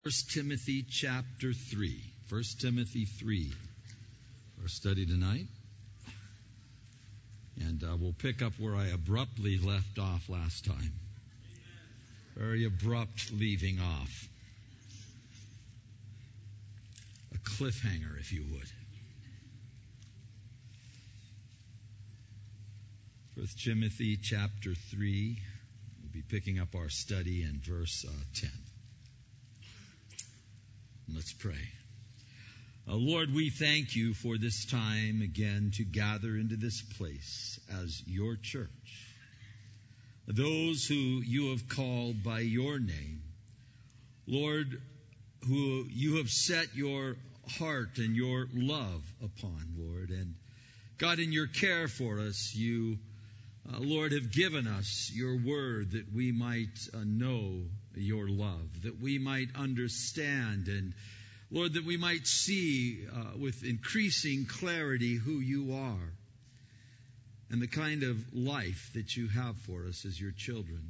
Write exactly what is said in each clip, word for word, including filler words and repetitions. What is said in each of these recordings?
First Timothy chapter three. First Timothy three. Our study tonight. And uh, we'll pick up where I abruptly left off last time. Very abrupt leaving off. A cliffhanger, if you would. First Timothy chapter three. We'll be picking up our study in verse uh, ten. Let's pray. Uh, Lord, we thank you for this time again to gather into this place as your church. Those who you have called by your name, Lord, who you have set your heart and your love upon, Lord. And God, in your care for us, you, uh, Lord, have given us your word that we might uh, know your love, that we might understand, and Lord, that we might see uh, with increasing clarity who you are and the kind of life that you have for us as your children.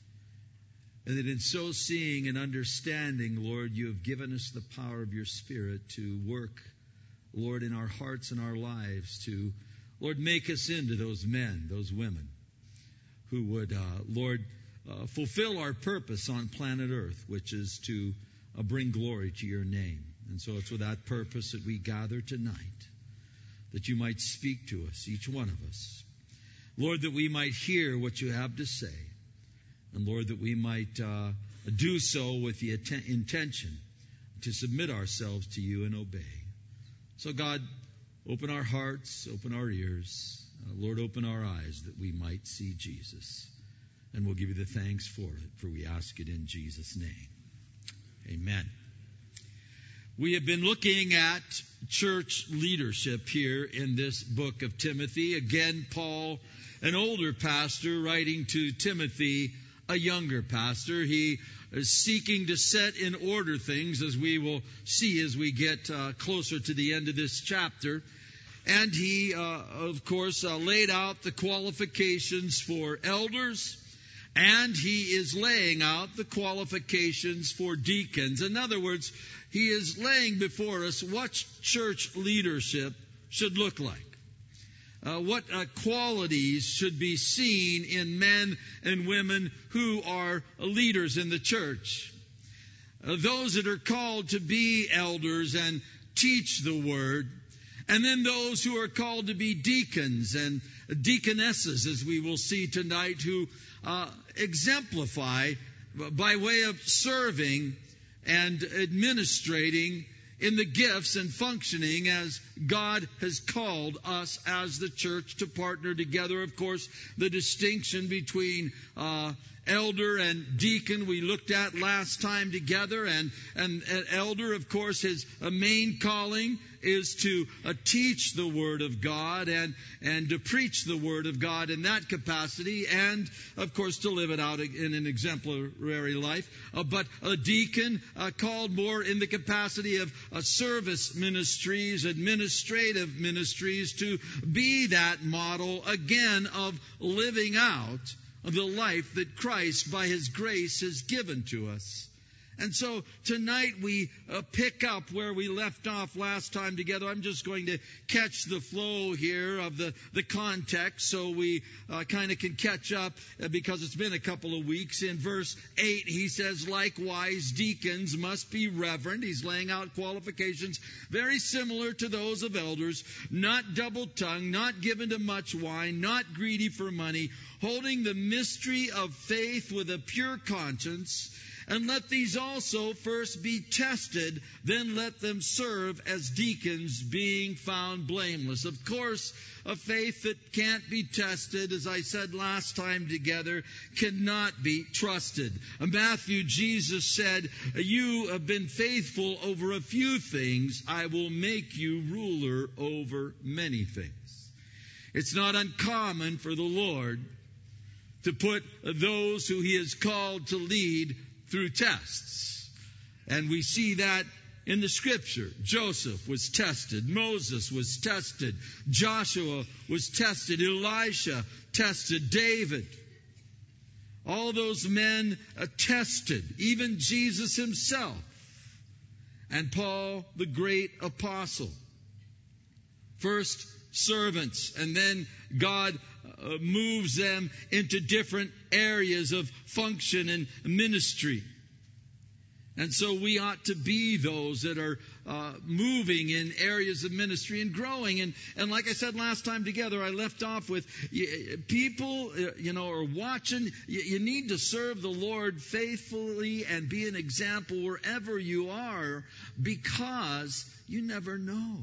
And that in so seeing and understanding, Lord, you have given us the power of your Spirit to work, Lord, in our hearts and our lives to, Lord, make us into those men, those women who would, uh, Lord, Uh, fulfill our purpose on planet Earth, which is to uh, bring glory to your name. And so it's with that purpose that we gather tonight, that you might speak to us, each one of us. Lord, that we might hear what you have to say. And Lord, that we might uh, do so with the atten- intention to submit ourselves to you and obey. So God, open our hearts, open our ears. Uh, Lord, open our eyes that we might see Jesus. And we'll give you the thanks for it, for we ask it in Jesus' name. Amen. We have been looking at church leadership here in this book of Timothy. Again, Paul, an older pastor, writing to Timothy, a younger pastor. He is seeking to set in order things, as we will see as we get uh, closer to the end of this chapter. And he, uh, of course, uh, laid out the qualifications for elders. And he is laying out the qualifications for deacons. In other words, he is laying before us what church leadership should look like. Uh, what uh, qualities should be seen in men and women who are leaders in the church. Uh, those that are called to be elders and teach the word. And then those who are called to be deacons and deaconesses, as we will see tonight, who uh, exemplify by way of serving and administrating in the gifts and functioning as God has called us as the church to partner together. Of course, the distinction between uh, elder and deacon we looked at last time together. And, and an elder, of course, his uh, main calling is to uh, teach the Word of God and, and to preach the Word of God in that capacity, and, of course, to live it out in an exemplary life. Uh, but a deacon uh, called more in the capacity of uh, service ministries, administrative ministries, to be that model, again, of living out the life that Christ, by His grace, has given to us. And so tonight we uh, pick up where we left off last time together. I'm just going to catch the flow here of the, the context so we uh, kind of can catch up uh, because it's been a couple of weeks. In verse eight, he says, likewise, deacons must be reverent. He's laying out qualifications very similar to those of elders, not double-tongued, not given to much wine, not greedy for money, holding the mystery of faith with a pure conscience. And let these also first be tested, then let them serve as deacons, being found blameless. Of course, a faith that can't be tested, as I said last time together, cannot be trusted. In Matthew, Jesus said, you have been faithful over a few things, I will make you ruler over many things. It's not uncommon for the Lord to put those who He has called to lead through tests. And we see that in the Scripture. Joseph was tested. Moses was tested. Joshua was tested. Elisha tested. David. All those men uh, tested. Even Jesus himself and Paul, the great apostle. First servants, and then God uh, moves them into different areas of function and ministry. And so we ought to be those that are uh, moving in areas of ministry and growing. And, and like I said last time together, I left off with you, people, uh, you know, are watching. You, you need to serve the Lord faithfully and be an example wherever you are, because you never know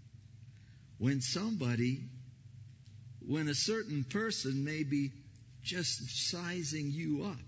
when somebody, when a certain person may be just sizing you up.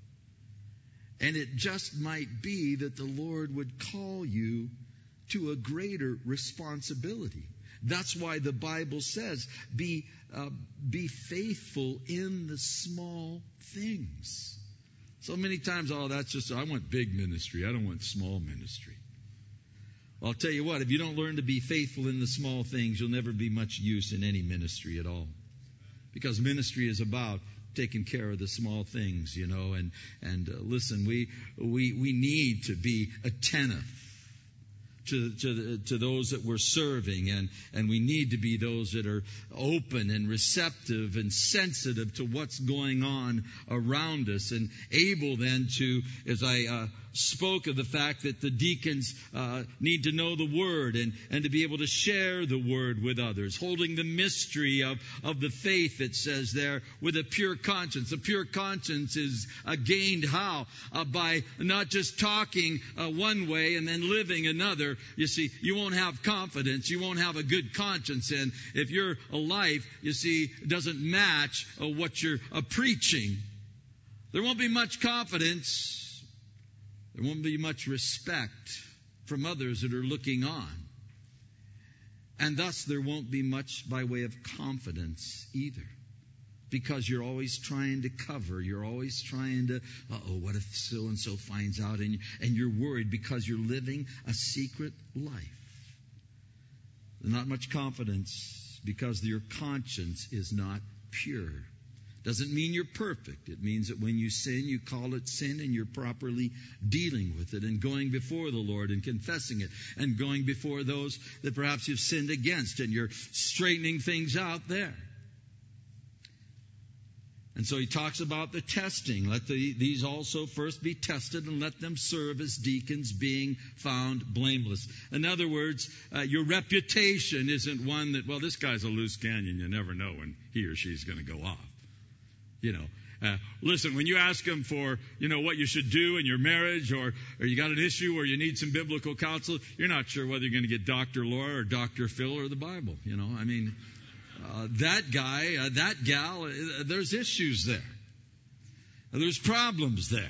And it just might be that the Lord would call you to a greater responsibility. That's why the Bible says, be, uh, be faithful in the small things. So many times, oh, that's just, I want big ministry. I don't want small ministry. Well, I'll tell you what, if you don't learn to be faithful in the small things, you'll never be much use in any ministry at all. Because ministry is about taking care of the small things, you know, and, and uh, listen, we, we, we need to be attentive to, to, the, to those that we're serving, and, and we need to be those that are open and receptive and sensitive to what's going on around us, and able then to, as I uh, spoke of the fact that the deacons uh, need to know the Word and, and to be able to share the Word with others, holding the mystery of, of the faith, it says there, with a pure conscience. A pure conscience is uh, gained how? Uh, by not just talking uh, one way and then living another. You see, you won't have confidence. You won't have a good conscience. And if your life, you see, doesn't match uh, what you're uh, preaching, there won't be much confidence. There won't be much respect from others that are looking on. And thus there won't be much by way of confidence either. Because you're always trying to cover. You're always trying to, uh-oh, what if so-and-so finds out? And, and you're worried because you're living a secret life. Not much confidence because your conscience is not pure. Doesn't mean you're perfect. It means that when you sin, you call it sin, and you're properly dealing with it and going before the Lord and confessing it and going before those that perhaps you've sinned against, and you're straightening things out there. And so he talks about the testing. Let the, these also first be tested, and let them serve as deacons, being found blameless. In other words, uh, your reputation isn't one that, well, this guy's a loose cannon. You never know when he or she's going to go off. You know, uh, listen, when you ask them for, you know, what you should do in your marriage, or, or you got an issue where you need some biblical counsel, you're not sure whether you're going to get Doctor Laura or Doctor Phil or the Bible. You know, I mean, uh, that guy, uh, that gal, uh, there's issues there. Uh, there's problems there.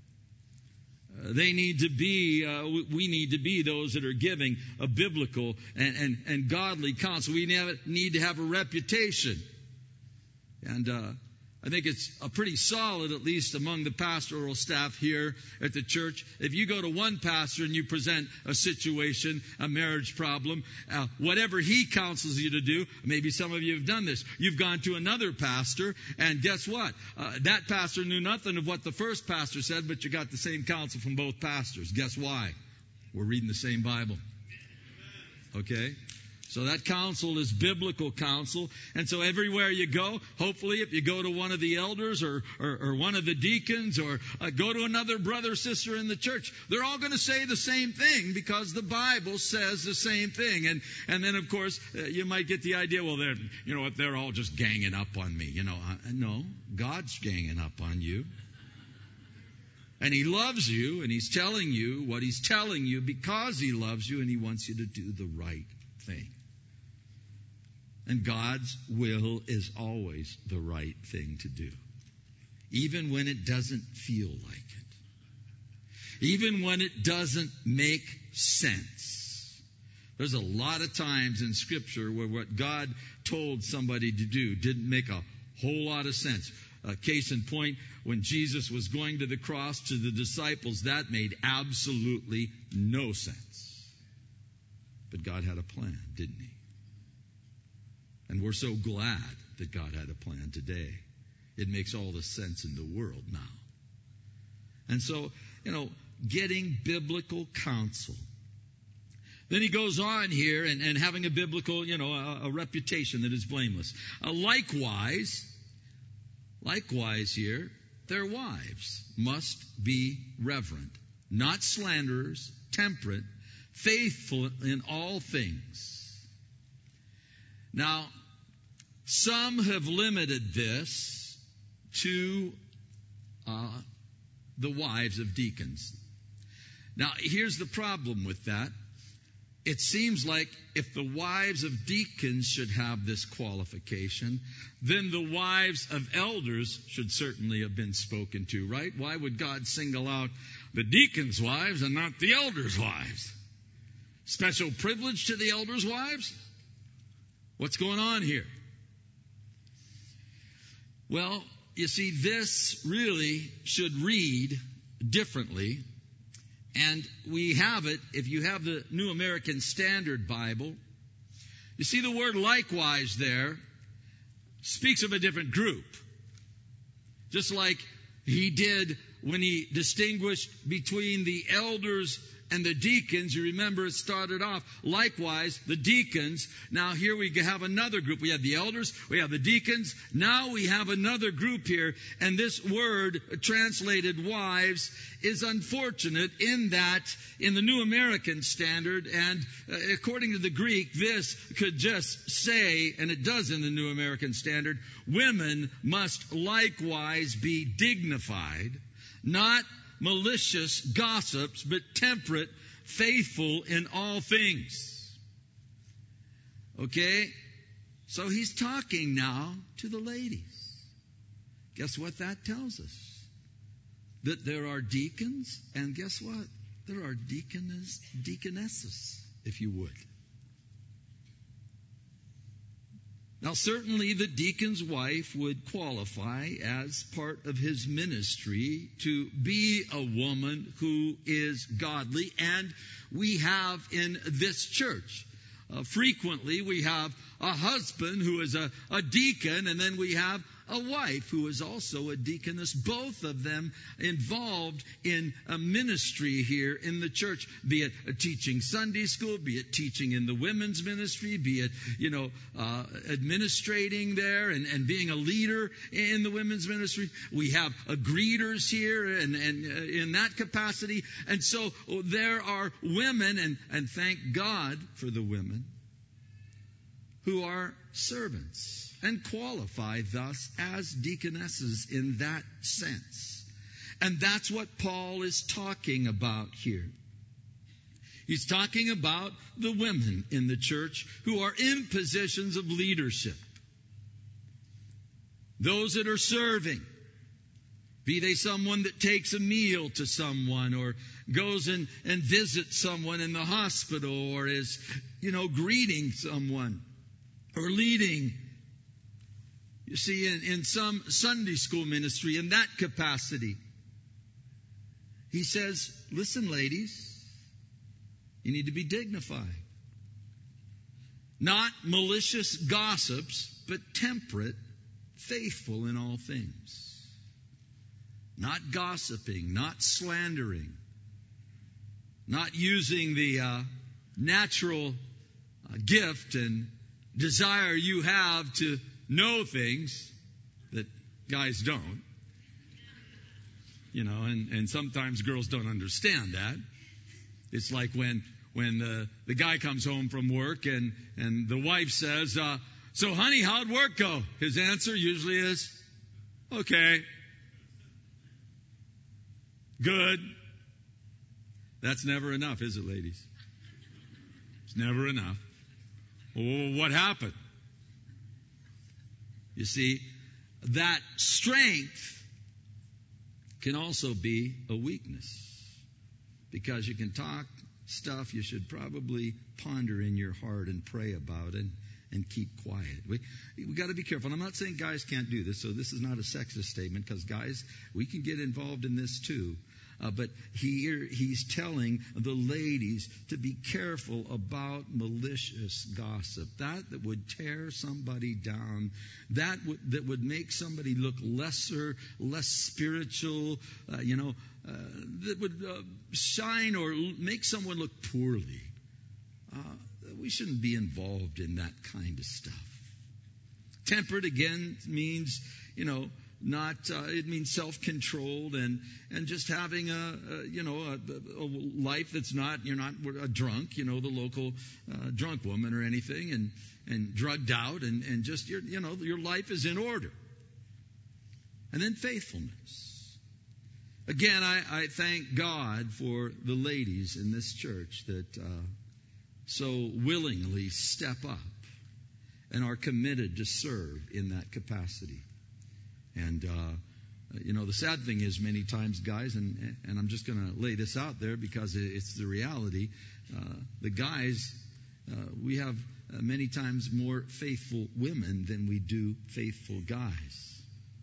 Uh, they need to be, uh, we need to be those that are giving a biblical and, and, and godly counsel. We need to have a reputation. And, uh, I think it's a pretty solid, at least among the pastoral staff here at the church. If you go to one pastor and you present a situation, a marriage problem, uh, whatever he counsels you to do, maybe some of you have done this. You've gone to another pastor, and guess what? Uh, that pastor knew nothing of what the first pastor said, but you got the same counsel from both pastors. Guess why? We're reading the same Bible. Okay? So that counsel is biblical counsel. And so everywhere you go, hopefully if you go to one of the elders or, or, or one of the deacons, or uh, go to another brother or sister in the church, they're all going to say the same thing because the Bible says the same thing. And and then, of course, uh, you might get the idea, well, they're, you know what, they're all just ganging up on me. You know, uh, no, God's ganging up on you. And He loves you, and He's telling you what He's telling you because He loves you, and He wants you to do the right thing. And God's will is always the right thing to do, even when it doesn't feel like it, even when it doesn't make sense. There's a lot of times in Scripture where what God told somebody to do didn't make a whole lot of sense. Uh, case in point, when Jesus was going to the cross to the disciples, that made absolutely no sense. But God had a plan, didn't He? And we're so glad that God had a plan today. It makes all the sense in the world now. And so, you know, getting biblical counsel Then he goes on here and, and having a biblical, you know, a, a reputation that is blameless. Uh, likewise, likewise here, their wives must be reverent, not slanderers, temperate, faithful in all things. Now, some have limited this to uh, the wives of deacons. Now, here's the problem with that. It seems like if the wives of deacons should have this qualification, then the wives of elders should certainly have been spoken to, right? Why would God single out the deacons' wives and not the elders' wives? Special privilege to the elders' wives? What's going on here? Well, you see, this really should read differently. And we have it, if you have the New American Standard Bible, you see the word likewise there speaks of a different group. Just like he did when he distinguished between the elders and the deacons. You remember it started off, likewise, the deacons. Now here we have another group. We have the elders, we have the deacons. Now we have another group here. And this word, translated wives, is unfortunate in that in the New American Standard, and uh, according to the Greek, this could just say, and it does in the New American Standard, women must likewise be dignified, not malicious gossips, but temperate, faithful in all things. Okay? So he's talking now to the ladies. Guess what that tells us? That there are deacons, and guess what? There are deaconess, deaconesses, if you would. Now, certainly the deacon's wife would qualify as part of his ministry to be a woman who is godly. And we have in this church, uh, frequently we have a husband who is a, a deacon, and then we have a wife who is also a deaconess, both of them involved in a ministry here in the church, be it teaching Sunday school, be it teaching in the women's ministry, be it, you know, uh, administrating there and, and being a leader in the women's ministry. We have uh, greeters here and, and uh, in that capacity. And so there are women, and, and thank God for the women, who are servants and qualify thus as deaconesses in that sense. And that's what Paul is talking about here. He's talking about the women in the church who are in positions of leadership. Those that are serving. Be they someone that takes a meal to someone, or goes and, and visits someone in the hospital, or is, you know, greeting someone, or leading. You see, in, in some Sunday school ministry, in that capacity, he says, listen, ladies, you need to be dignified. Not malicious gossips, but temperate, faithful in all things. Not gossiping, not slandering, not using the uh, natural uh, gift and desire you have to know things that guys don't. You know, and, and sometimes girls don't understand that. It's like when when the, the guy comes home from work and, and the wife says, uh, so honey, how'd work go? His answer usually is, okay. Good. That's never enough, is it, ladies? It's never enough. Well, what happened? You see, that strength can also be a weakness, because you can talk stuff you should probably ponder in your heart and pray about it and keep quiet. We we got to be careful. And I'm not saying guys can't do this, so this is not a sexist statement, because guys, we can get involved in this too. Uh, but here he's telling the ladies to be careful about malicious gossip. That that would tear somebody down. That would, that would make somebody look lesser, less spiritual, uh, you know, uh, that would uh, shine or make someone look poorly. uh, we shouldn't be involved in that kind of stuff. Temperate, again, means, you know, not, uh, it means self-controlled and, and just having a, a you know, a, a life that's not, you're not a drunk, you know, the local uh, drunk woman or anything, and, and drugged out, and, and just, your, you know, your life is in order. And then faithfulness. Again, I, I thank God for the ladies in this church that uh, so willingly step up and are committed to serve in that capacity. And, uh, you know, the sad thing is many times, guys, and, and I'm just going to lay this out there because it's the reality, uh, the guys, uh, we have uh, many times more faithful women than we do faithful guys.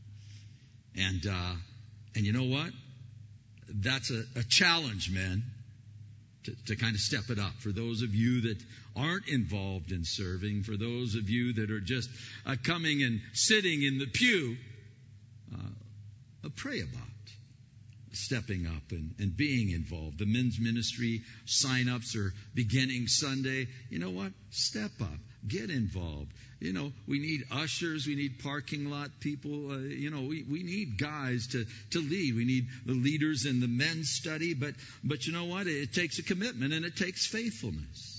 And, uh, and you know what? That's a, a challenge, men, to, to kind of step it up. For those of you that aren't involved in serving, for those of you that are just uh, coming and sitting in the pew, uh, pray about stepping up and, and being involved. The men's ministry sign-ups are beginning Sunday. You know what? Step up. Get involved. You know, we need ushers. We need parking lot people. Uh, you know, we, we need guys to, to lead. We need the leaders in the men's study. But, but you know what? It takes a commitment and it takes faithfulness.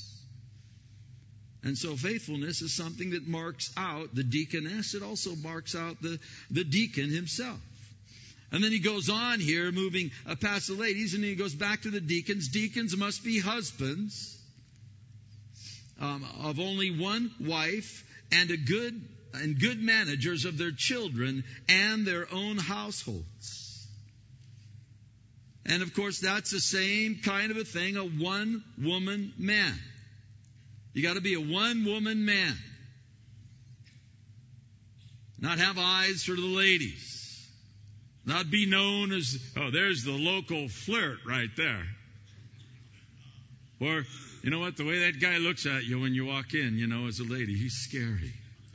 And so faithfulness is something that marks out the deaconess. It also marks out the, the deacon himself. And then he goes on here, moving uh, past the ladies, and he goes back to the deacons. Deacons must be husbands um, of only one wife and a good and good managers of their children and their own households. And of course, that's the same kind of a thing, a one-woman man. You got to be a one-woman man. Not have eyes for the ladies. Not be known as, oh, there's the local flirt right there. Or, you know what, the way that guy looks at you when you walk in, you know, as a lady, he's scary.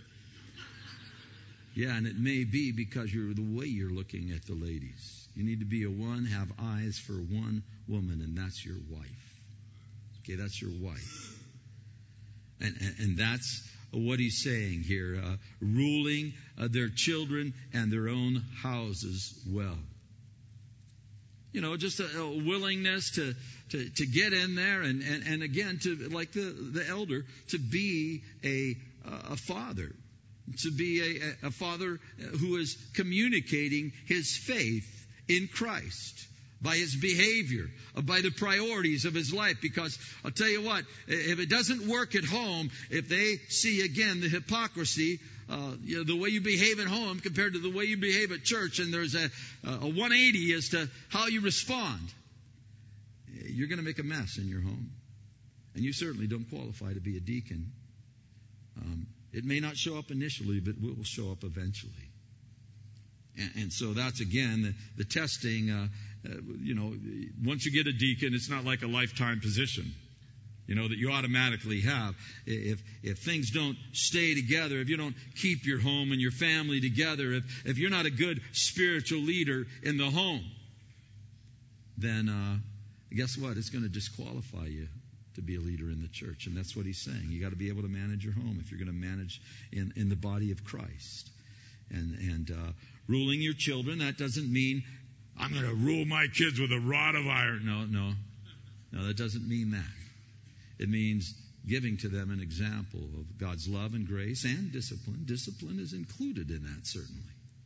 Yeah, and it may be because you're the way you're looking at the ladies. You need to be a one, have eyes for one woman, and that's your wife. Okay, that's your wife. And, and, and that's what he's saying here, uh, ruling uh, their children and their own houses well. You know, just a, a willingness to, to, to get in there and, and, and again, to like the, the elder, to be a, a father, to be a, a father who is communicating his faith in Christ. By his behavior, by the priorities of his life. Because I'll tell you what, if it doesn't work at home, if they see again the hypocrisy, uh, you know, the way you behave at home compared to the way you behave at church, and there's a, a one eighty as to how you respond, you're going to make a mess in your home. And you certainly don't qualify to be a deacon. Um, it may not show up initially, but it will show up eventually. And, and so that's, again, the, the testing. Uh, uh, you know, once you get a deacon, it's not like a lifetime position, you know, that you automatically have. If if things don't stay together, if you don't keep your home and your family together, if, if you're not a good spiritual leader in the home, then uh, guess what? It's going to disqualify you to be a leader in the church. And that's what he's saying. You got to be able to manage your home if you're going to manage in, in the body of Christ. And, and uh, ruling your children, that doesn't mean I'm going to rule my kids with a rod of iron. No, no. No, that doesn't mean that. It means giving to them an example of God's love and grace and discipline. Discipline is included in that, certainly.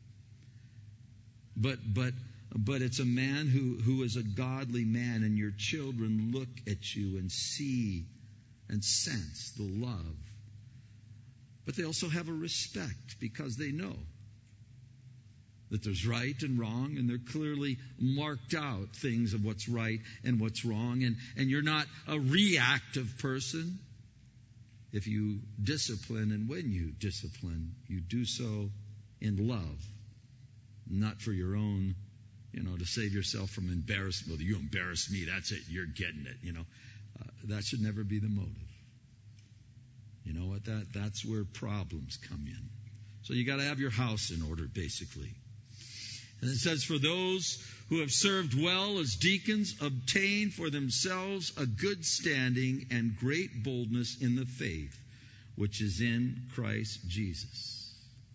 But but but it's a man who, who is a godly man, and your children look at you and see and sense the love. But they also have a respect because they know that there's right and wrong, and they're clearly marked out things of what's right and what's wrong. And, and you're not a reactive person. If you discipline, and when you discipline, you do so in love, not for your own, you know, to save yourself from embarrassment. You embarrass me, that's it, you're getting it, you know. Uh, that should never be the motive. You know what? That That's where problems come in. So you got to have your house in order, basically. And it says, for those who have served well as deacons obtain for themselves a good standing and great boldness in the faith, which is in Christ Jesus.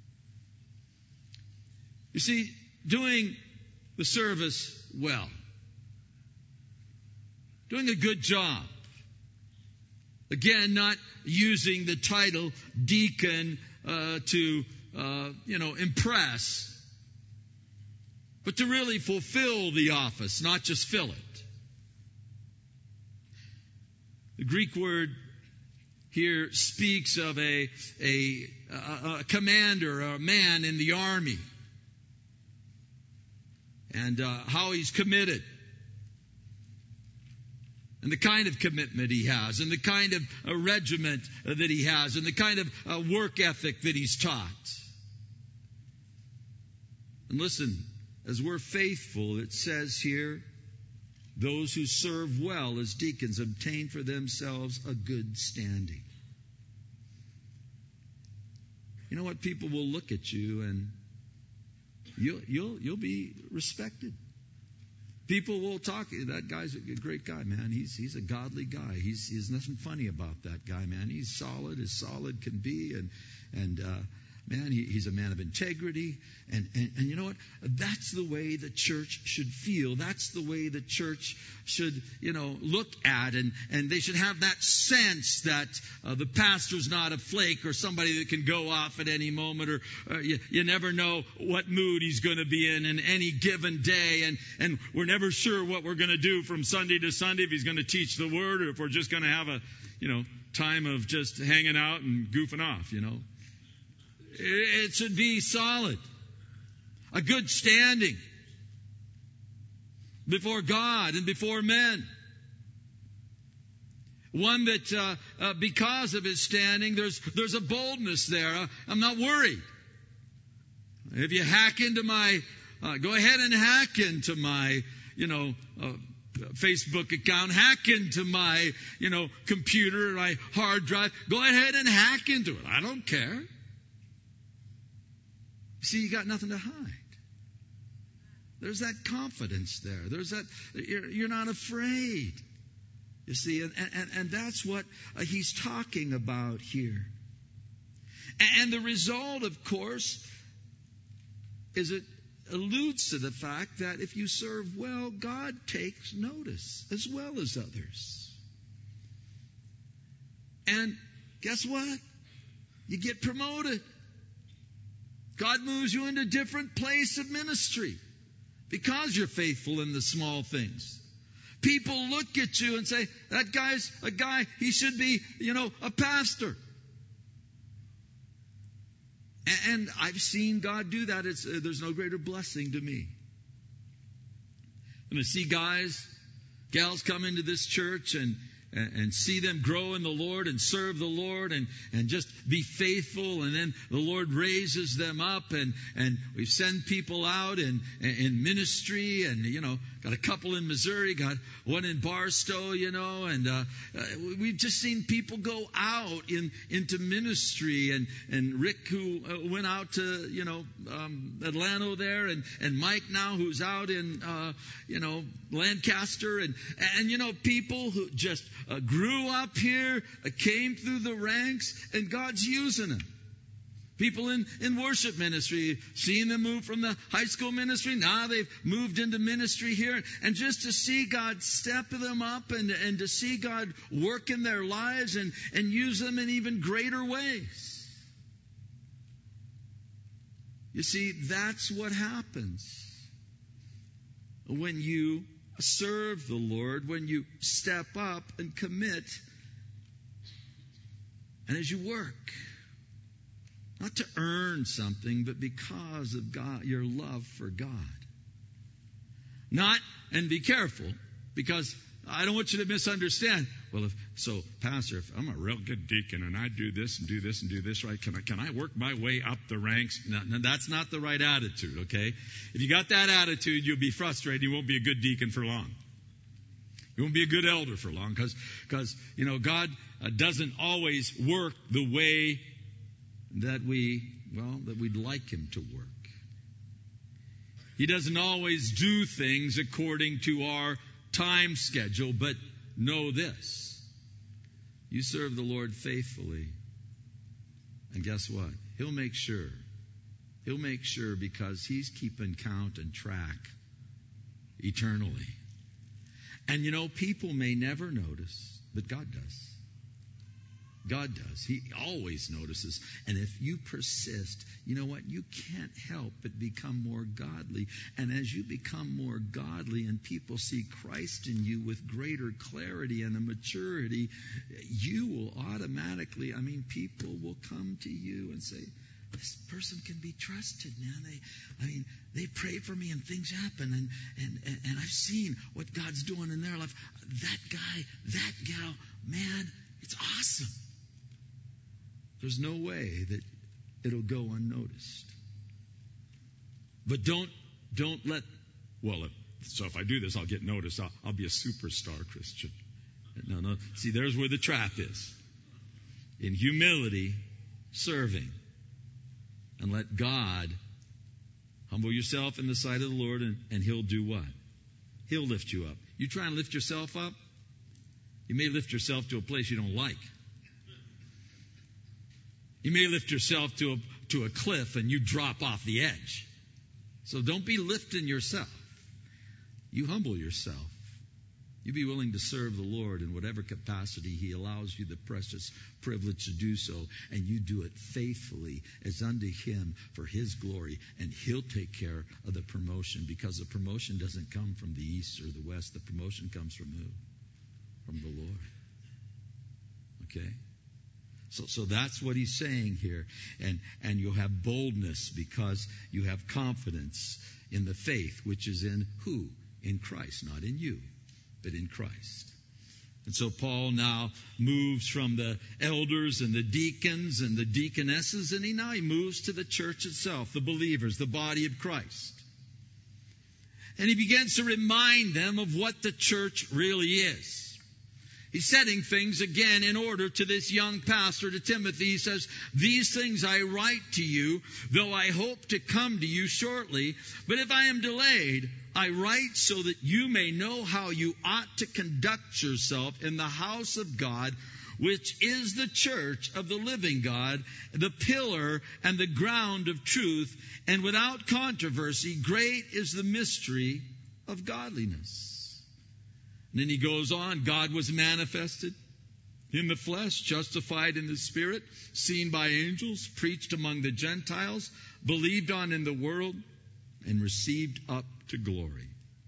You see, doing the service well, doing a good job, again, not using the title deacon uh, to, uh, you know, impress, but to really fulfill the office, not just fill it. The Greek word here speaks of a, a, a commander, a man in the army, and uh, how he's committed, and the kind of commitment he has, and the kind of uh, regiment uh, that he has, and the kind of uh, work ethic that he's taught. And listen, as we're faithful, it says here, those who serve well as deacons obtain for themselves a good standing. You know what? People will look at you and you'll, you'll, you'll be respected. People will talk. That guy's a great guy, man. He's he's a godly guy. He's there's nothing funny about that guy, man. He's solid as solid can be, and and uh, man, he, he's a man of integrity. And, and and you know what? That's the way the church should feel. That's the way the church should, you know, look at, and and they should have that sense that uh, the pastor's not a flake or somebody that can go off at any moment, or uh, you, you never know what mood he's going to be in in any given day, and and we're never sure what we're going to do from Sunday to Sunday, if he's going to teach the word or if we're just going to have a, you know, time of just hanging out and goofing off, you know. It should be solid. A good standing before God and before men. One that, uh, uh, because of his standing, there's there's a boldness there. Uh, I'm not worried. If you hack into my, uh, go ahead and hack into my, you know, uh, Facebook account, hack into my, you know, computer, my hard drive. Go ahead and hack into it. I don't care. See, you got nothing to hide. There's that confidence there. There's that, you're, you're not afraid. You see, and, and, and that's what uh, he's talking about here. And, and the result, of course, is it alludes to the fact that if you serve well, God takes notice as well as others. And guess what? You get promoted. God moves you into a different place of ministry because you're faithful in the small things. People look at you and say, that guy's a guy, he should be, you know, a pastor. And I've seen God do that. It's, uh, there's no greater blessing to me. And to see guys, gals come into this church and and see them grow in the Lord and serve the Lord and, and just be faithful. And then the Lord raises them up, and, and we send people out in, in ministry. And, you know, got a couple in Missouri, got one in Barstow, you know, and uh, we've just seen people go out in into ministry. And, and Rick, who went out to, you know, um, Atlanta there, and, and Mike now, who's out in, uh, you know, Lancaster. And, and, you know, people who just Uh, grew up here, uh, came through the ranks, and God's using them. People in, in worship ministry, seeing them move from the high school ministry, now they've moved into ministry here. And just to see God step them up, and, and to see God work in their lives and, and use them in even greater ways. You see, that's what happens when you serve the Lord, when you step up and commit, and as you work, not to earn something, but because of God, your love for God. Not, and be careful, because I don't want you to misunderstand. Well, if, so, Pastor, if I'm a real good deacon and I do this and do this and do this right, can I, can I work my way up the ranks? No, no, that's not the right attitude, okay? If you got that attitude, you'll be frustrated. You won't be a good deacon for long. You won't be a good elder for long, because, because you know, God uh, doesn't always work the way that we, well, that we'd like Him to work. He doesn't always do things according to our time schedule, but know this. You serve the Lord faithfully, and guess what? He'll make sure. He'll make sure because He's keeping count and track eternally. And you know, people may never notice, but God does. God does. He always notices. And if you persist, you know what? You can't help but become more godly. And as you become more godly and people see Christ in you with greater clarity and a maturity, you will automatically, I mean, people will come to you and say, this person can be trusted, man. They, I mean, they pray for me and things happen, and, and, and, and I've seen what God's doing in their life. That guy, that gal, man, it's awesome. There's no way that it'll go unnoticed. But don't, don't let, well, if, so if I do this, I'll get noticed. I'll, I'll be a superstar Christian. No, no. See, there's where the trap is. In humility, serving. And let God humble yourself in the sight of the Lord, and, and He'll do what? He'll lift you up. You try and lift yourself up, you may lift yourself to a place you don't like. You may lift yourself to a, to a cliff and you drop off the edge. So don't be lifting yourself. You humble yourself. You be willing to serve the Lord in whatever capacity He allows you the precious privilege to do so. And you do it faithfully as unto Him for His glory. And He'll take care of the promotion, because the promotion doesn't come from the east or the west. The promotion comes from who? From the Lord. Okay? So, so that's what He's saying here. And, and you'll have boldness because you have confidence in the faith, which is in who? In Christ, not in you, but in Christ. And so Paul now moves from the elders and the deacons and the deaconesses, and he now he moves to the church itself, the believers, the body of Christ. And he begins to remind them of what the church really is. He's setting things again in order to this young pastor, to Timothy. He says, these things I write to you, though I hope to come to you shortly. But if I am delayed, I write so that you may know how you ought to conduct yourself in the house of God, which is the church of the living God, the pillar and the ground of truth. And without controversy, great is the mystery of godliness. And then he goes on, God was manifested in the flesh, justified in the spirit, seen by angels, preached among the Gentiles, believed on in the world, and received up to glory.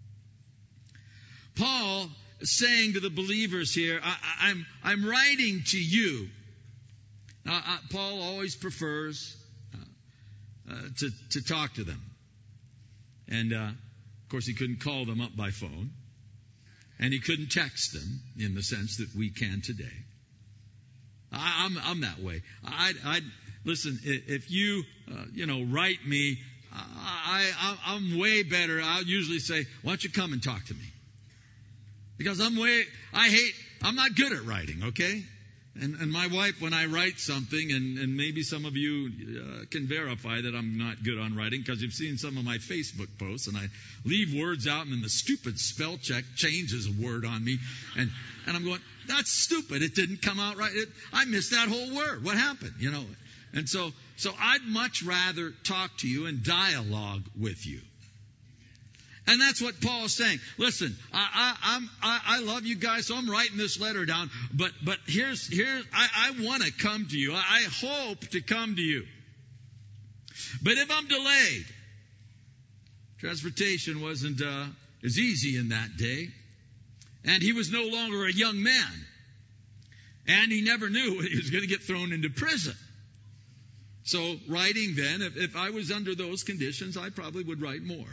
Paul is saying to the believers here, I, I, I'm, I'm writing to you. Now, uh, Paul always prefers uh, uh, to, to talk to them. And, uh, of course, he couldn't call them up by phone. And he couldn't text them in the sense that we can today. I, I'm, I'm that way. I'd, I'd listen, if you, uh, you know, write me, I, I, I'm way better. I'll usually say, why don't you come and talk to me? Because I'm way, I hate, I'm not good at writing, okay? And, and my wife, when I write something, and, and maybe some of you uh, can verify that I'm not good on writing, because you've seen some of my Facebook posts, and I leave words out, and then the stupid spell check changes a word on me, and, and I'm going, that's stupid. It didn't come out right. It, I missed that whole word. What happened? You know? And so, so I'd much rather talk to you and dialogue with you. And that's what Paul's saying. Listen, I, I, I'm, I, I love you guys, so I'm writing this letter down. But, but here's, here, I, I want to come to you. I, I hope to come to you. But if I'm delayed, transportation wasn't uh, as easy in that day, and he was no longer a young man, and he never knew he was going to get thrown into prison. So writing then, if, if I was under those conditions, I probably would write more.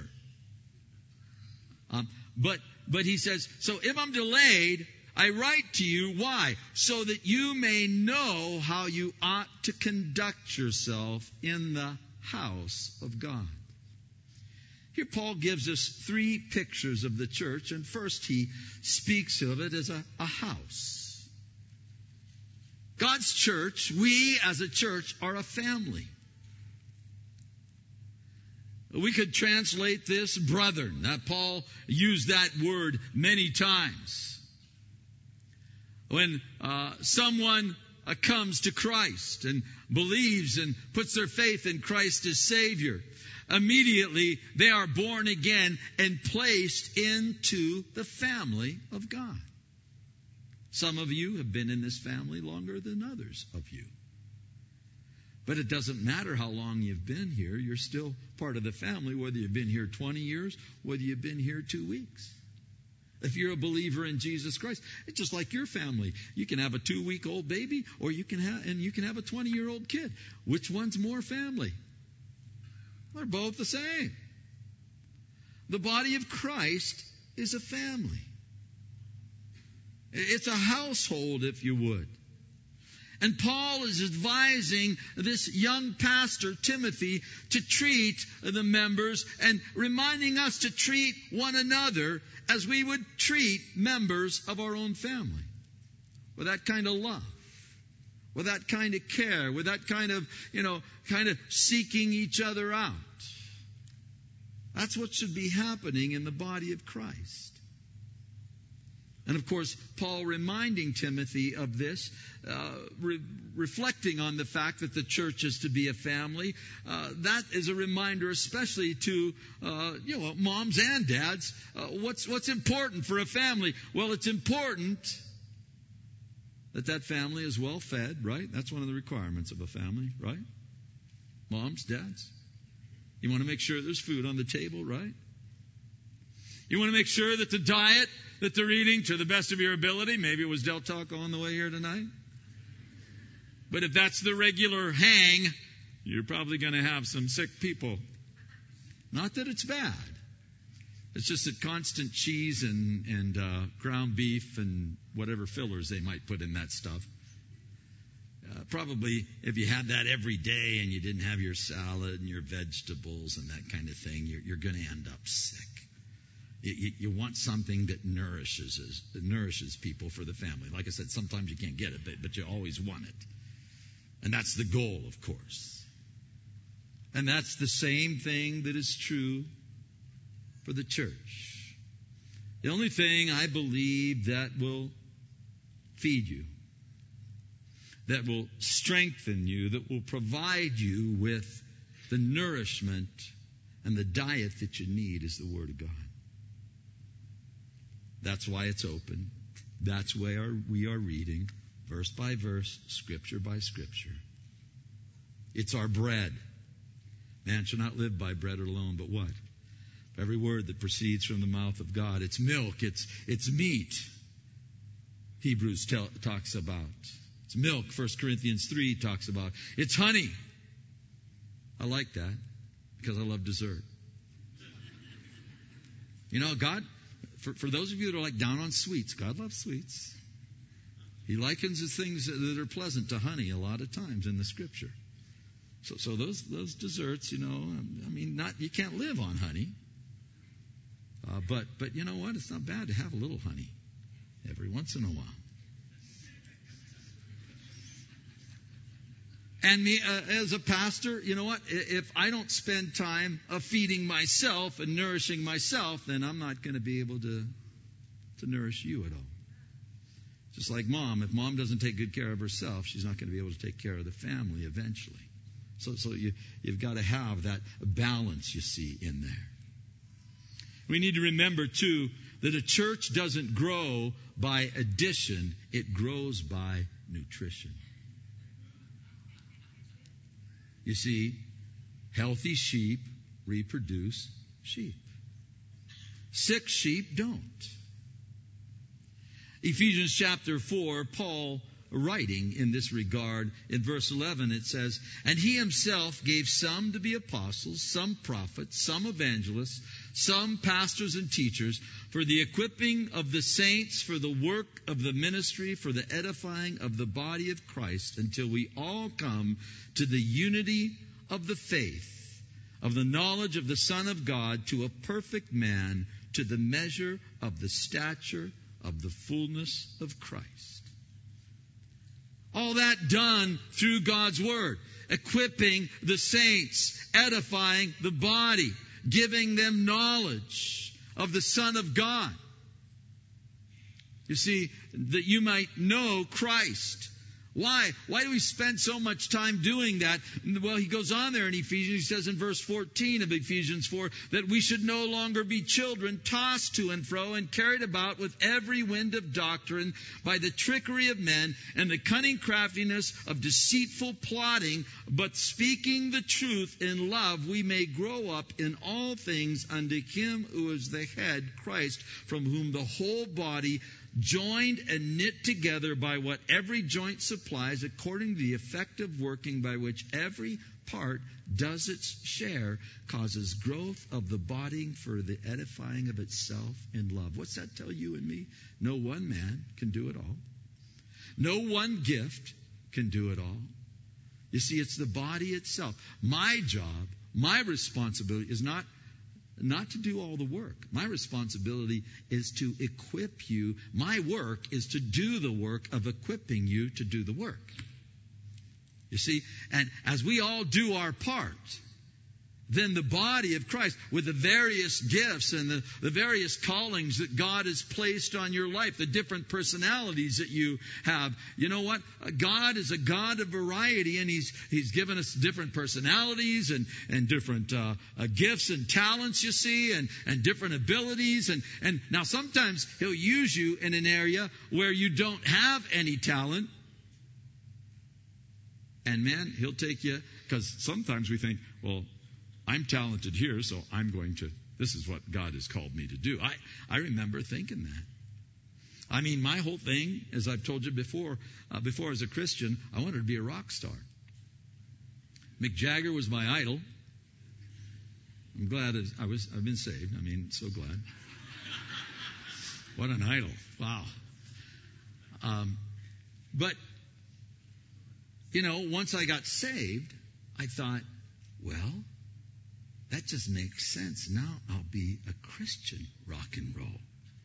Um, but, but he says, so if I'm delayed, I write to you. Why? So that you may know how you ought to conduct yourself in the house of God. Here Paul gives us three pictures of the church. And first he speaks of it as a, a house. God's church, we as a church are a family. We could translate this brethren. Now, Paul used that word many times. When uh, someone uh, comes to Christ and believes and puts their faith in Christ as Savior, immediately they are born again and placed into the family of God. Some of you have been in this family longer than others of you. But it doesn't matter how long you've been here. You're still part of the family, whether you've been here twenty years, whether you've been here two weeks. If you're a believer in Jesus Christ, it's just like your family. You can have a two-week-old baby, or you can have, and you can have a twenty-year-old kid. Which one's more family? They're both the same. The body of Christ is a family. It's a household, if you would. And Paul is advising this young pastor, Timothy, to treat the members and reminding us to treat one another as we would treat members of our own family. With that kind of love. With that kind of care. With that kind of, you know, kind of seeking each other out. That's what should be happening in the body of Christ. And of course, Paul reminding Timothy of this, uh, re- reflecting on the fact that the church is to be a family. Uh, that is a reminder, especially to uh, you know moms and dads. Uh, what's what's important for a family? Well, it's important that that family is well fed, right? That's one of the requirements of a family, right? Moms, dads, you want to make sure there's food on the table, right? You want to make sure that the diet that they're eating to the best of your ability, maybe it was Del Taco on the way here tonight. But if that's the regular hang, you're probably going to have some sick people. Not that it's bad. It's just that constant cheese and, and uh, ground beef and whatever fillers they might put in that stuff. Uh, probably if you had that every day and you didn't have your salad and your vegetables and that kind of thing, you're, you're going to end up sick. You, you want something that nourishes that nourishes people for the family. Like I said, sometimes you can't get it, but, but you always want it. And that's the goal, of course. And that's the same thing that is true for the church. The only thing I believe that will feed you, that will strengthen you, that will provide you with the nourishment and the diet that you need is the Word of God. That's why it's open. That's why we are reading, verse by verse, scripture by scripture. It's our bread. Man shall not live by bread alone, but what? Every word that proceeds from the mouth of God. It's milk. It's it's meat. Hebrews tell, talks about. It's milk. First Corinthians three talks about. It's honey. I like that because I love dessert. You know, God... For, for those of you that are like down on sweets, God loves sweets. He likens the things that are pleasant to honey a lot of times in the Scripture. So, so those those desserts, you know, I mean, not you can't live on honey. Uh, but but you know what? It's not bad to have a little honey every once in a while. And me, uh, as a pastor, you know what? If I don't spend time uh, feeding myself and nourishing myself, then I'm not going to be able to, to nourish you at all. Just like mom. If mom doesn't take good care of herself, she's not going to be able to take care of the family eventually. So, so you, you've got to have that balance, you see, in there. We need to remember, too, that a church doesn't grow by addition. It grows by nutrition. You see, healthy sheep reproduce sheep. Sick sheep don't. Ephesians chapter four, Paul writing in this regard, in verse eleven it says, "And he himself gave some to be apostles, some prophets, some evangelists, some pastors and teachers, for the equipping of the saints, for the work of the ministry, for the edifying of the body of Christ, until we all come to the unity of the faith, of the knowledge of the Son of God, to a perfect man, to the measure of the stature of the fullness of Christ." All that done through God's Word. Equipping the saints, edifying the body. giving them knowledge of the Son of God. You see, that you might know Christ. Why? Why do we spend so much time doing that? Well, he goes on there in Ephesians, he says in verse fourteen of Ephesians four, that we should no longer be children, tossed to and fro and carried about with every wind of doctrine by the trickery of men and the cunning craftiness of deceitful plotting, but speaking the truth in love, we may grow up in all things unto him who is the head, Christ, from whom the whole body, joined and knit together by what every joint supplies, according to the effective working by which every part does its share, causes growth of the body for the edifying of itself in love. What's that tell you and me? No one man can do it all. No one gift can do it all. You see, it's the body itself. My job, my responsibility is not Not to do all the work. My responsibility is to equip you. My work is to do the work of equipping you to do the work. You see, and as we all do our part, then the body of Christ, with the various gifts and the, the various callings that God has placed on your life, the different personalities that you have, you know what? God is a God of variety, and He's He's given us different personalities and, and different uh, uh, gifts and talents, you see, and, and different abilities. And, and now sometimes He'll use you in an area where you don't have any talent. And man, He'll take you, because sometimes we think, well, I'm talented here, so I'm going to, this is what God has called me to do. I, I remember thinking that. I mean, my whole thing, as I've told you before, uh, before as a Christian, I wanted to be a rock star. Mick Jagger was my idol. I'm glad I was, I've been saved. I mean, so glad. What an idol. Wow. Um, but, you know, once I got saved, I thought, well, that just makes sense. Now I'll be a Christian rock and roll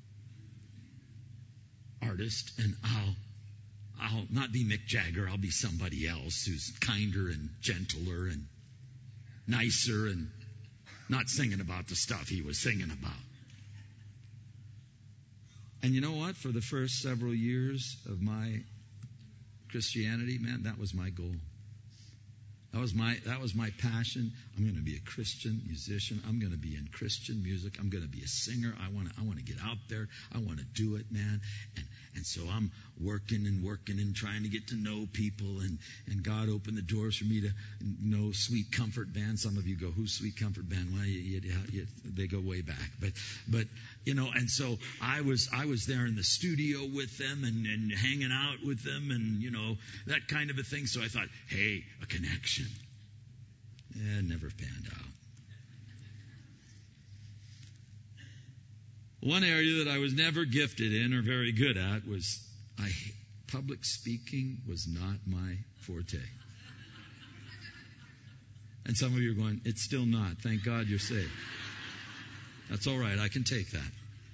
artist, and I'll I'll not be Mick Jagger. I'll be somebody else who's kinder and gentler and nicer and not singing about the stuff he was singing about. And you know what? For the first several years of my Christianity, man, that was my goal. That was my that was my passion. I'm going to be a Christian musician. I'm going to be in Christian music. I'm going to be a singer. I want to I want to get out there. I want to do it, man. And and so I'm working and working and trying to get to know people. And, and God opened the doors for me to know Sweet Comfort Band. Some of you go, who's Sweet Comfort Band? Well, you, you, you, they go way back. But but you know, and so I was I was there in the studio with them and, and hanging out with them and you know that kind of a thing. So I thought, hey, a connection. Yeah, it never panned out. One area that I was never gifted in or very good at was I public speaking was not my forte. And some of you are going, it's still not. Thank God you're saved. That's all right. I can take that.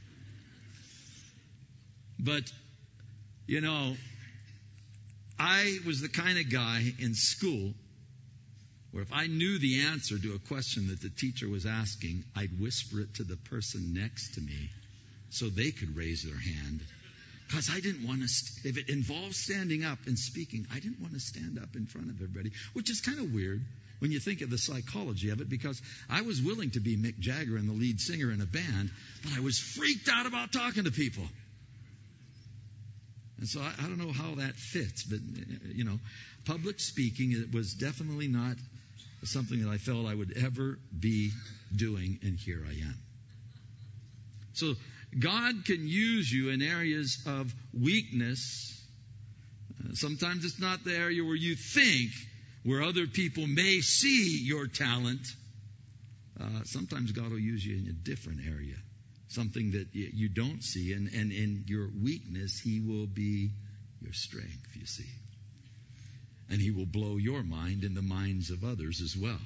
But, you know, I was the kind of guy in school where if I knew the answer to a question that the teacher was asking, I'd whisper it to the person next to me so they could raise their hand. Because I didn't want to, st- if it involved standing up and speaking, I didn't want to stand up in front of everybody, which is kind of weird when you think of the psychology of it, because I was willing to be Mick Jagger and the lead singer in a band, but I was freaked out about talking to people. And so I, I don't know how that fits, but, you know, public speaking, it was definitely not something that I felt I would ever be doing, and here I am. So God can use you in areas of weakness. Uh, sometimes it's not the area where you think, where other people may see your talent. Uh, sometimes God will use you in a different area, something that you don't see, and, and in your weakness, He will be your strength, you see. And He will blow your mind and the minds of others as well.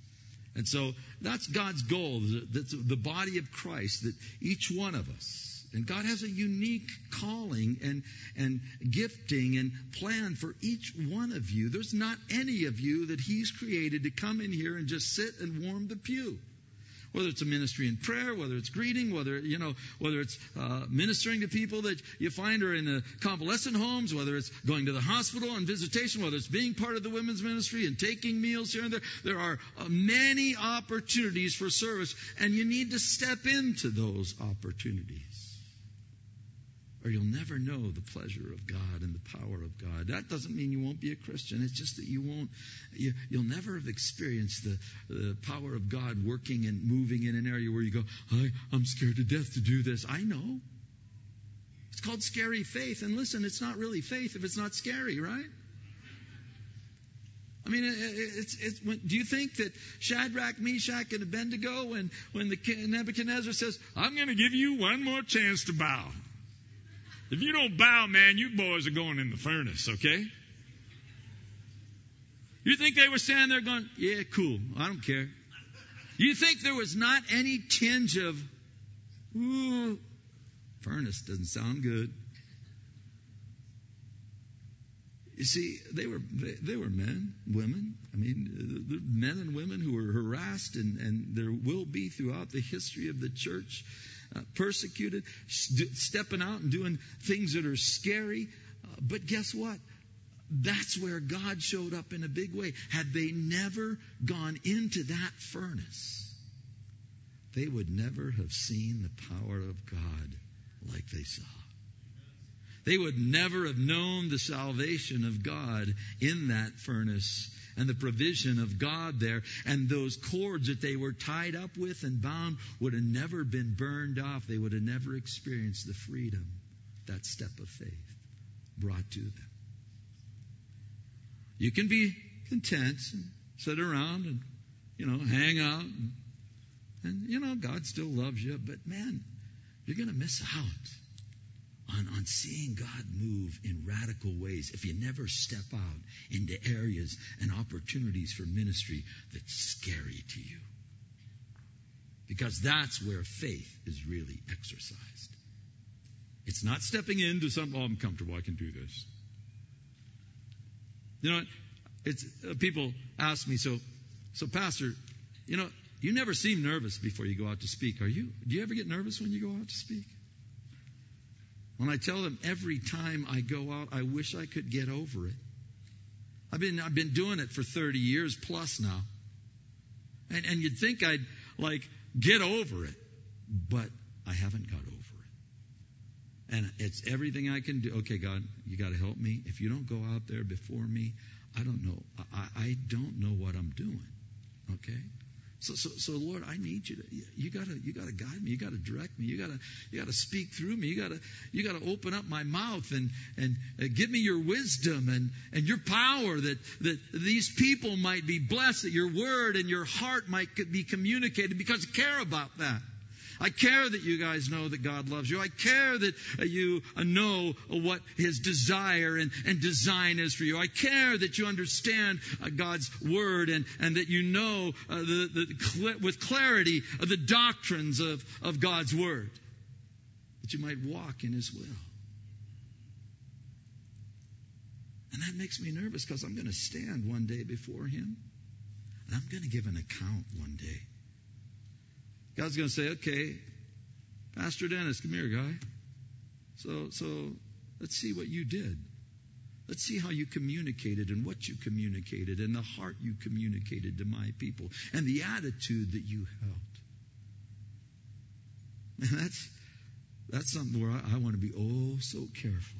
And so that's God's goal, that's the body of Christ, that each one of us, And God has a unique calling and, and gifting and plan for each one of you. There's not any of you that He's created to come in here and just sit and warm the pew. Whether it's a ministry in prayer, whether it's greeting, whether, you know, whether it's uh, ministering to people that you find are in the convalescent homes, whether it's going to the hospital on visitation, whether it's being part of the women's ministry and taking meals here and there. There are uh, many opportunities for service, and you need to step into those opportunities, or you'll never know the pleasure of God and the power of God. That doesn't mean you won't be a Christian. It's just that you won't, you, you'll never have experienced the, the power of God working and moving in an area where you go, I, I'm scared to death to do this. I know. It's called scary faith. And listen, it's not really faith if it's not scary, right? I mean, it's, it's, when, do you think that Shadrach, Meshach, and Abednego, when, when the Nebuchadnezzar says, I'm going to give you one more chance to bow. If you don't bow, man, you boys are going in the furnace, okay? You think they were standing there going, yeah, cool, I don't care. You think there was not any tinge of, ooh, furnace doesn't sound good. You see, they were they, they were men, women. I mean, the men and women who were harassed, and, and there will be throughout the history of the church, uh, persecuted, st- stepping out and doing things that are scary. Uh, but guess what? That's where God showed up in a big way. Had they never gone into that furnace, they would never have seen the power of God like they saw. They would never have known the salvation of God in that furnace and the provision of God there. And those cords that they were tied up with and bound would have never been burned off. They would have never experienced the freedom that step of faith brought to them. You can be content and sit around and, you know, hang out. And, and you know, God still loves you. But, man, you're going to miss out On, on seeing God move in radical ways if you never step out into areas and opportunities for ministry that's scary to you. Because that's where faith is really exercised. It's not stepping into something, oh, I'm comfortable, I can do this. You know, it's uh, people ask me, so, so Pastor, you know, you never seem nervous before you go out to speak. Are you? Do you ever get nervous when you go out to speak? When I tell them every time I go out, I wish I could get over it. I've been I've been doing it for thirty years plus now. And and you'd think I'd like get over it, but I haven't got over it. And it's everything I can do. Okay, God, you got to help me. If you don't go out there before me, I don't know. I, I don't know what I'm doing. Okay? So, so, so, Lord, I need you to. You gotta, you gotta guide me. You gotta direct me. You gotta, you gotta speak through me. You gotta, you gotta open up my mouth and and uh, give me your wisdom and and your power that that these people might be blessed. That your word and your heart might be communicated, because I care about that. I care that you guys know that God loves you. I care that you know what His desire and, and design is for you. I care that you understand God's Word and, and that you know uh, the, the, with clarity uh, the doctrines of, of God's Word. That you might walk in His will. And that makes me nervous, because I'm going to stand one day before Him. And I'm going to give an account one day. God's going to say, okay, Pastor Dennis, come here, guy. So, so let's see what you did. Let's see how you communicated and what you communicated and the heart you communicated to my people and the attitude that you held. And that's, that's something where I, I want to be oh so careful.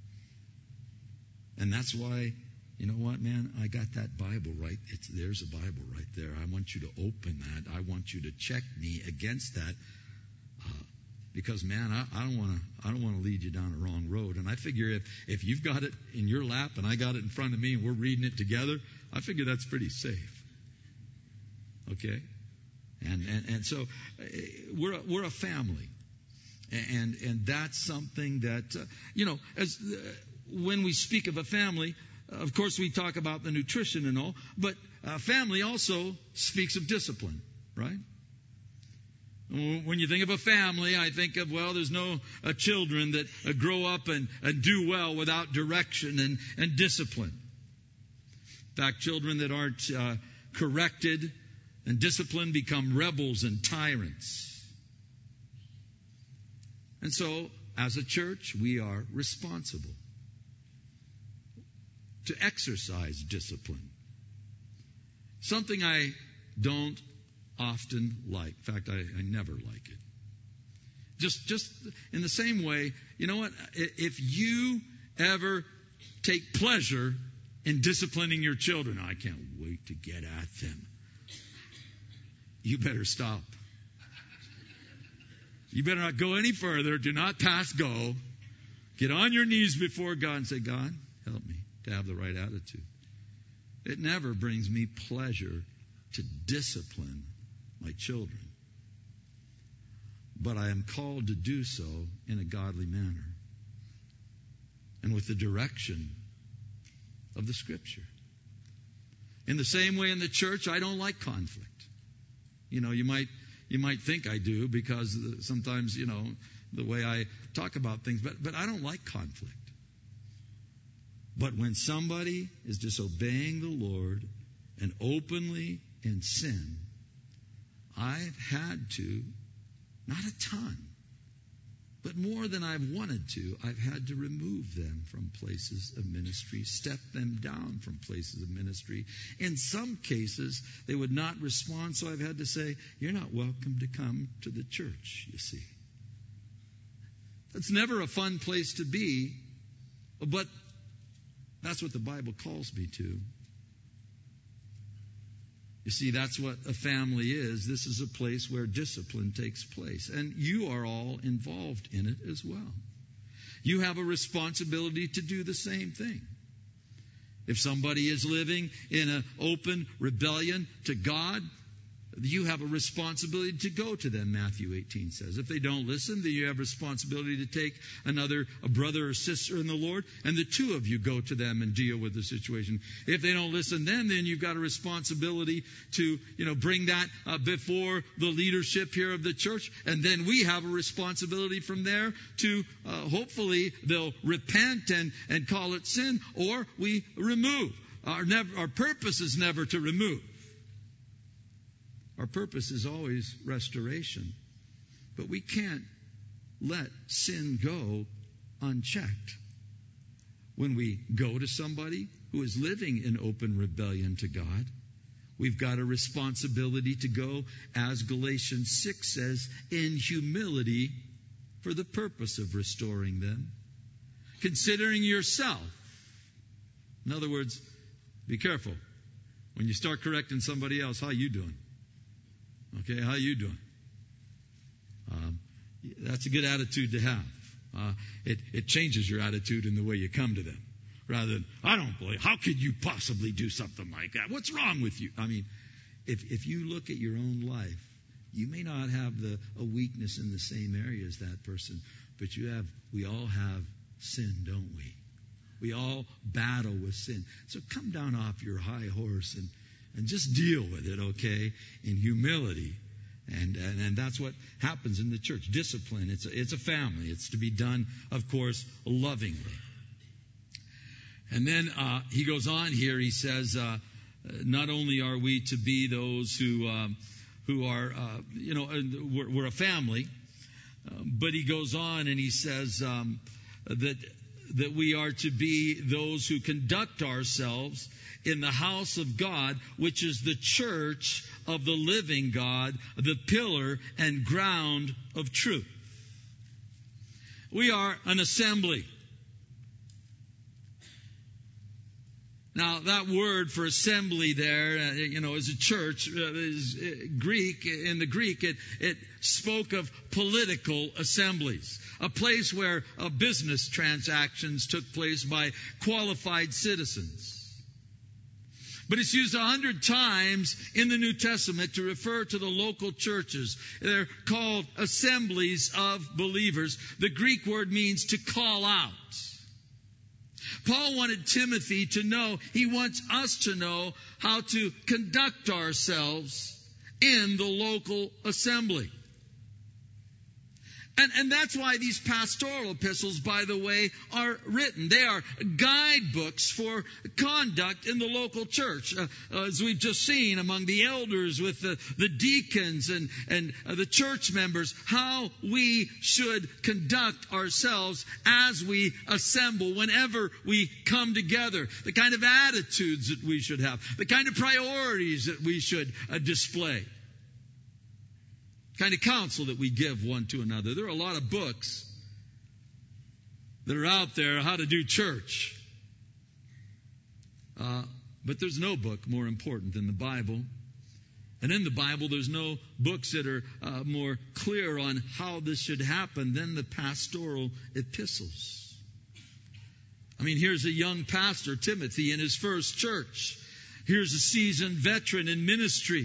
And that's why, you know what, man? I got that Bible right. It's, there's a Bible right there. I want you to open that. I want you to check me against that, uh, because, man, I, I don't want to. I don't want to lead you down a wrong road. And I figure if if you've got it in your lap and I got it in front of me and we're reading it together, I figure that's pretty safe. Okay, and and and so uh, we're a, we're a family, and and that's something that uh, you know as uh, when we speak of a family. Of course, we talk about the nutrition and all, but uh, family also speaks of discipline, right? When you think of a family, I think of, well, there's no uh, children that uh, grow up and, and do well without direction and, and discipline. In fact, children that aren't uh, corrected and disciplined become rebels and tyrants. And so, as a church, we are responsible to exercise discipline. Something I don't often like. In fact, I, I never like it. Just, just in the same way, you know what? If you ever take pleasure in disciplining your children, I can't wait to get at them. You better stop. You better not go any further. Do not pass go. Get on your knees before God and say, God, help me to have the right attitude. It never brings me pleasure to discipline my children. But I am called to do so in a godly manner and with the direction of the Scripture. In the same way in the church, I don't like conflict. You know, you might you might think I do because sometimes, you know, the way I talk about things, but but I don't like conflict. But when somebody is disobeying the Lord and openly in sin, I've had to, not a ton, but more than I've wanted to, I've had to remove them from places of ministry, step them down from places of ministry. In some cases, they would not respond, so I've had to say, you're not welcome to come to the church, you see. It's never a fun place to be, but that's what the Bible calls me to. You see, that's what a family is. This is a place where discipline takes place. And you are all involved in it as well. You have a responsibility to do the same thing. If somebody is living in an open rebellion to God, you have a responsibility to go to them, Matthew eighteen says. If they don't listen, then you have a responsibility to take another a brother or sister in the Lord, and the two of you go to them and deal with the situation. If they don't listen then, then you've got a responsibility to, you know, bring that uh, before the leadership here of the church, and then we have a responsibility from there to, uh, hopefully, they'll repent and, and call it sin, or we remove. Our, never, our purpose is never to remove. Our purpose is always restoration. But we can't let sin go unchecked. When we go to somebody who is living in open rebellion to God, we've got a responsibility to go, as Galatians six says, in humility for the purpose of restoring them. Considering yourself. In other words, be careful. When you start correcting somebody else, how you doing? Okay, how you doing? Um, that's a good attitude to have. Uh, it, it changes your attitude in the way you come to them. Rather than, I don't believe, how could you possibly do something like that? What's wrong with you? I mean, if if you look at your own life, you may not have the a weakness in the same area as that person, but you have. We all have sin, don't we? We all battle with sin. So come down off your high horse and And just deal with it, okay, in humility. And, and and that's what happens in the church. Discipline. It's a, it's a family. It's to be done, of course, lovingly. And then uh, he goes on here. He says, uh, not only are we to be those who um, who are, uh, you know, we're, we're a family, uh, but he goes on and he says um, that that we are to be those who conduct ourselves in the house of God, which is the church of the living God, the pillar and ground of truth. We are an assembly. Now, that word for assembly there, uh, you know, is a church, uh, is uh, Greek. In the Greek, it, it spoke of political assemblies, a place where uh, business transactions took place by qualified citizens. But it's used a hundred times in the New Testament to refer to the local churches. They're called assemblies of believers. The Greek word means to call out. Paul wanted Timothy to know, he wants us to know how to conduct ourselves in the local assembly. And, and that's why these pastoral epistles, by the way, are written. They are guidebooks for conduct in the local church. Uh, uh, as we've just seen among the elders with the, the deacons and, and uh, the church members, how we should conduct ourselves as we assemble, whenever we come together. The kind of attitudes that we should have. The kind of priorities that we should uh, display. Kind of counsel that we give one to another. There are a lot of books that are out there how to do church. Uh, but there's no book more important than the Bible. And in the Bible, there's no books that are uh, more clear on how this should happen than the pastoral epistles. I mean, here's a young pastor, Timothy, in his first church. Here's a seasoned veteran in ministry.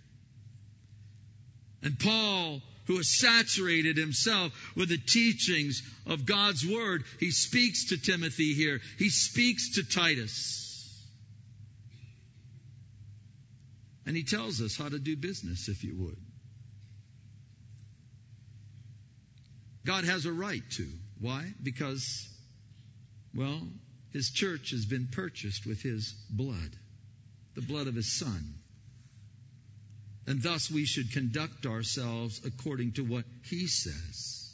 And Paul, who has saturated himself with the teachings of God's Word, he speaks to Timothy here. He speaks to Titus. And he tells us how to do business, if you would. God has a right to. Why? Because, well, His church has been purchased with His blood, the blood of His Son. And thus we should conduct ourselves according to what He says.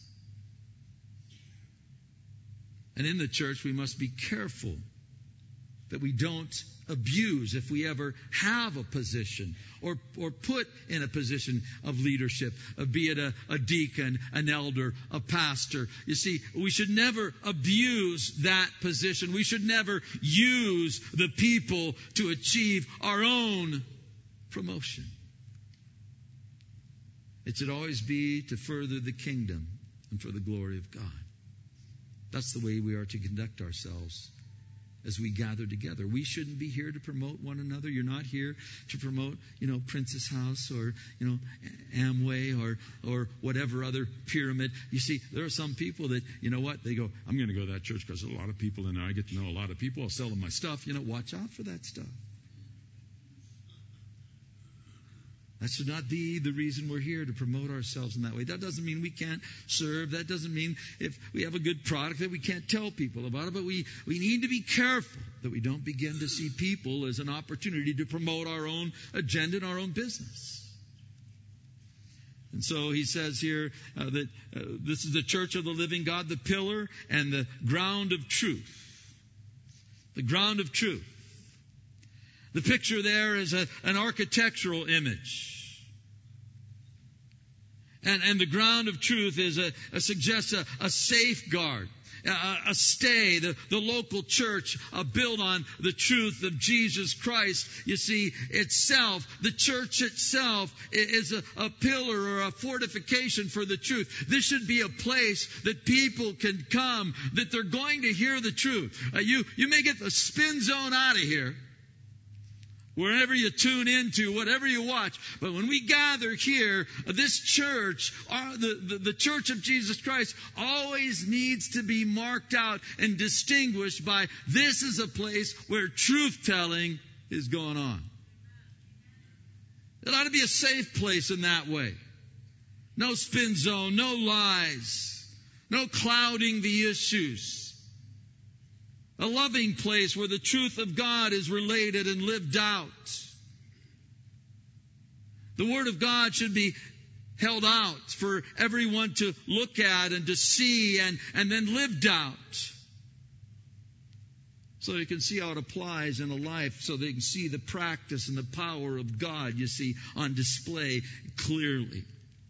And in the church we must be careful that we don't abuse, if we ever have a position or, or put in a position of leadership, uh, be it a, a deacon, an elder, a pastor. You see, we should never abuse that position. We should never use the people to achieve our own promotion. It should always be to further the kingdom and for the glory of God. That's the way we are to conduct ourselves as we gather together. We shouldn't be here to promote one another. You're not here to promote, you know, Princess House or, you know, Amway or or whatever other pyramid. You see, there are some people that, you know what, they go, I'm going to go to that church because there's a lot of people in there. I get to know a lot of people. I'll sell them my stuff. You know, watch out for that stuff. That should not be the reason we're here, to promote ourselves in that way. That doesn't mean we can't serve. That doesn't mean if we have a good product that we can't tell people about it. But we, we need to be careful that we don't begin to see people as an opportunity to promote our own agenda and our own business. And so he says here uh, that uh, this is the church of the living God, the pillar and the ground of truth. The ground of truth. The picture there is a, an architectural image. And, and the ground of truth is a, a suggests a, a safeguard, a, a stay. The, the local church uh, built on the truth of Jesus Christ. You see, itself, the church itself is a, a pillar or a fortification for the truth. This should be a place that people can come, that they're going to hear the truth. Uh, you, you may get the spin zone out of here, wherever you tune into, whatever you watch. But when we gather here, this church, our, the, the, the church of Jesus Christ, always needs to be marked out and distinguished by, this is a place where truth-telling is going on. It ought to be a safe place in that way. No spin zone, no lies, no clouding the issues. A loving place where the truth of God is related and lived out. The Word of God should be held out for everyone to look at and to see and, and then lived out. So you can see how it applies in a life, so they can see the practice and the power of God, you see, on display clearly.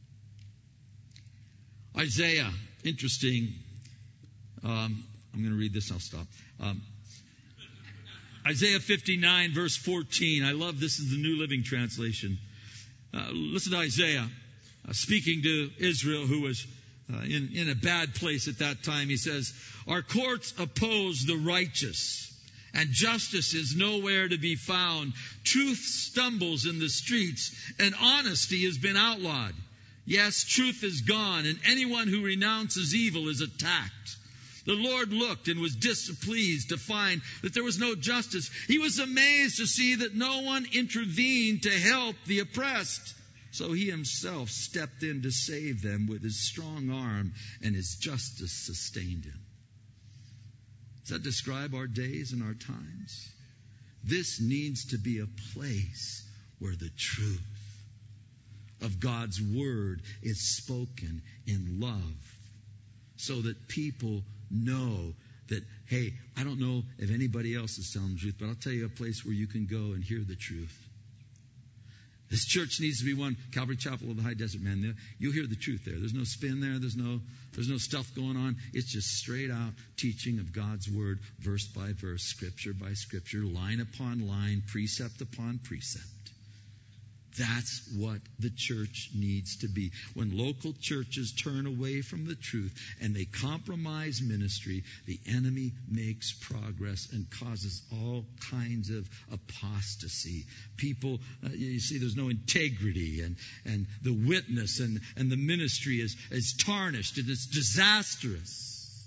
Isaiah, interesting. Um, I'm going to read this, I'll stop. Um, Isaiah fifty-nine, verse fourteen. I love this is the New Living Translation. Uh, listen to Isaiah uh, speaking to Israel, who was uh, in, in a bad place at that time. He says, our courts oppose the righteous, and justice is nowhere to be found. Truth stumbles in the streets, and honesty has been outlawed. Yes, truth is gone, and anyone who renounces evil is attacked. The Lord looked and was displeased to find that there was no justice. He was amazed to see that no one intervened to help the oppressed. So he himself stepped in to save them with his strong arm, and his justice sustained him. Does that describe our days and our times? This needs to be a place where the truth of God's word is spoken in love, so that people know that, hey, I don't know if anybody else is telling the truth, but I'll tell you a place where you can go and hear the truth. This church needs to be one, Calvary Chapel of the High Desert, man. You'll hear the truth there. There's no spin there. There's no, there's no stuff going on. It's just straight out teaching of God's word, verse by verse, scripture by scripture, line upon line, precept upon precept. That's what the church needs to be. When local churches turn away from the truth and they compromise ministry, the enemy makes progress and causes all kinds of apostasy. People, uh, you see, there's no integrity, and, and the witness and, and the ministry is, is tarnished, and it's disastrous.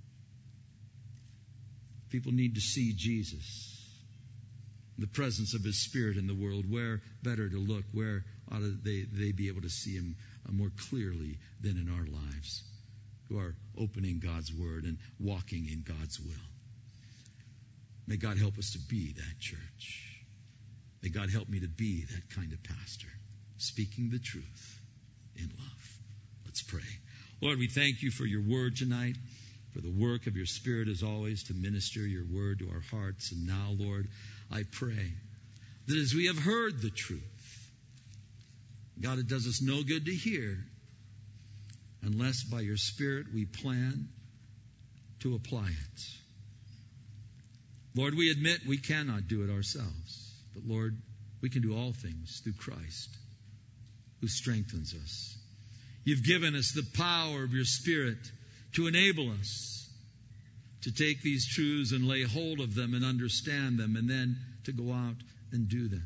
People need to see Jesus, the presence of his Spirit in the world. Where better to look? Where ought they, they be able to see him more clearly than in our lives, who are opening God's word and walking in God's will? May God help us to be that church. May God help me to be that kind of pastor, speaking the truth in love. Let's pray. Lord, we thank you for your word tonight, for the work of your Spirit as always to minister your word to our hearts. And now, Lord, I pray that as we have heard the truth, God, it does us no good to hear unless by your Spirit we plan to apply it. Lord, we admit we cannot do it ourselves, but Lord, we can do all things through Christ who strengthens us. You've given us the power of your Spirit to enable us to take these truths and lay hold of them and understand them, and then to go out and do them.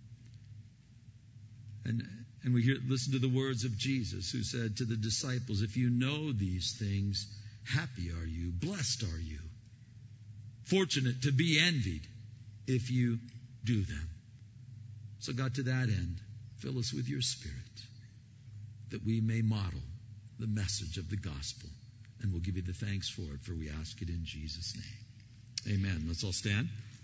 And and we hear, listen to the words of Jesus, who said to the disciples, if you know these things, happy are you, blessed are you, fortunate to be envied if you do them. So God, to that end, fill us with your Spirit, that we may model the message of the gospel. And we'll give you the thanks for it, for we ask it in Jesus' name. Amen. Let's all stand.